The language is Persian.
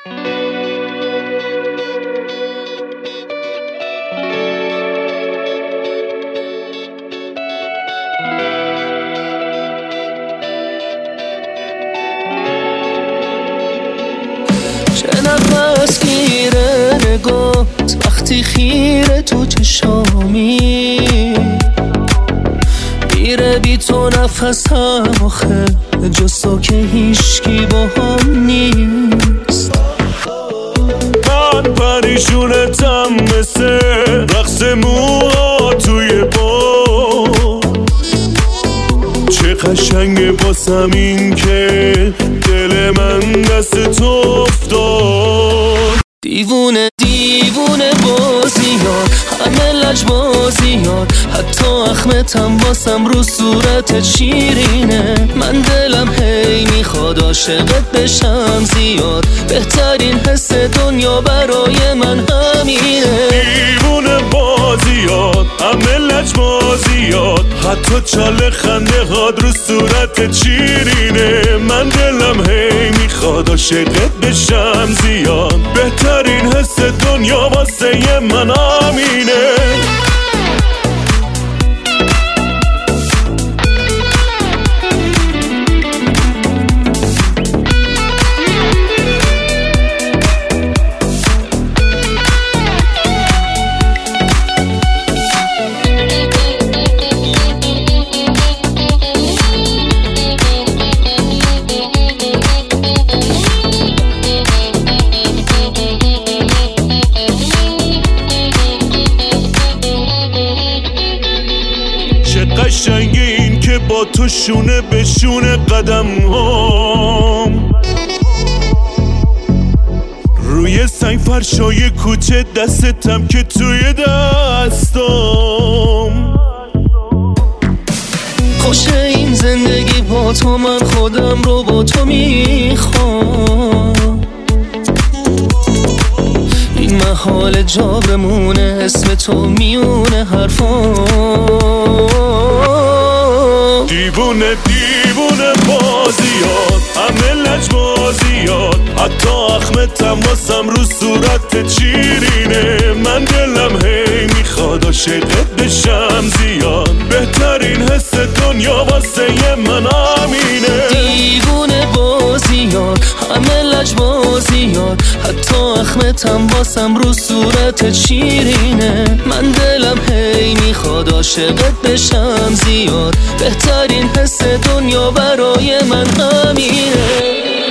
چه نفس گیره نگات وقتی خیره تو چشامی، میره بی تو نفسم آخه جز تو که هیشکی با هم نیست. من پریشونتم مثل رقص موها توی باد، چه قشنگه باسم این که دل من دست تو افتاد. دیوونه دیوونه بازیات، همه لجبازیات، حتی اخمتم باسم رو صورت شیرینه. من دلم هی میخواد عاشقت بشم زیاد، بهترین حس دنیا برای من همینه. دیوونه بازیات، همه لجبازیات، حتی چاله خنده هاد رو صورت شیرینه. من دلم هی میخواد عاشقت بشم زیاد، بهترین حس دنیا واسه من همینه. قشنگی این که با تو شونه به شونه قدم هم، روی سنگ فرشای کوچه دستتم که توی دستم. خوشه این زندگی با تو، من خودم رو با تو میخوام. این محال جا بمونه اسم تو میونه حرفام. دیوونه دیوونه بازیات، همه لجبازیات، حتی اخمتم واسم رو صورت شیرینه. من دلم هی میخواد عاشقت بشم زیاد، بهترین حس دنیا واسه من همینه. دیوونه بازیات، همه لجبازیات، حتی اخمتم واسم رو صورت شیرینه. من دلم هی میخواد عاشقت بشم زیاد، بهترین حس دنیا برای من همینه.